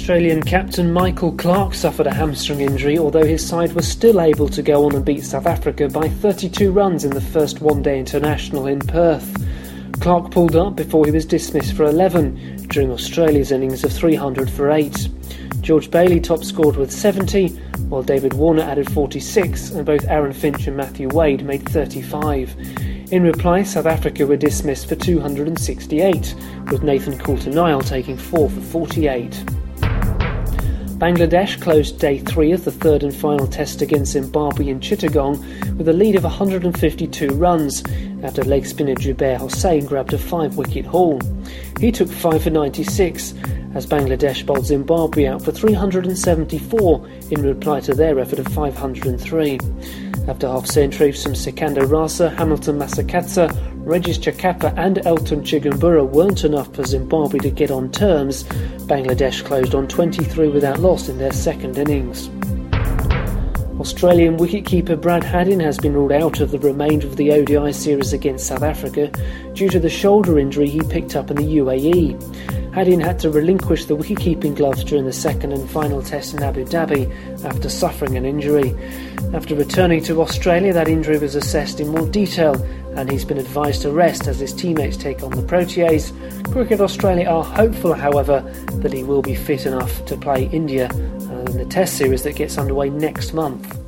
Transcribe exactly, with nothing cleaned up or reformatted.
Australian captain Michael Clarke suffered a hamstring injury, although his side was still able to go on and beat South Africa by thirty-two runs in the first one-day international in Perth. Clarke pulled up before he was dismissed for eleven during Australia's innings of three hundred for eight. George Bailey top-scored with seventy, while David Warner added forty-six, and both Aaron Finch and Matthew Wade made thirty-five. In reply, South Africa were dismissed for two hundred sixty-eight, with Nathan Coulter-Nile taking four for forty-eight. Bangladesh closed day three of the third and final test against Zimbabwe in Chittagong with a lead of one hundred fifty-two runs after leg spinner Jubair Hossain grabbed a five-wicket haul. He took five for ninety-six as Bangladesh bowled Zimbabwe out for three hundred seventy-four in reply to their effort of five hundred three. After half-centuries from Sikandar Rasa, Hamilton Masakatsa, Regis Chakapa and Elton Chigumbura weren't enough for Zimbabwe to get on terms, Bangladesh closed on twenty-three without loss in their second innings. Australian wicketkeeper Brad Haddin has been ruled out of the remainder of the O D I series against South Africa due to the shoulder injury he picked up in the U A E. Haddin had to relinquish the wicket-keeping gloves during the second and final test in Abu Dhabi after suffering an injury. After returning to Australia, that injury was assessed in more detail and he's been advised to rest as his teammates take on the Proteas. Cricket Australia are hopeful, however, that he will be fit enough to play India in the test series that gets underway next month.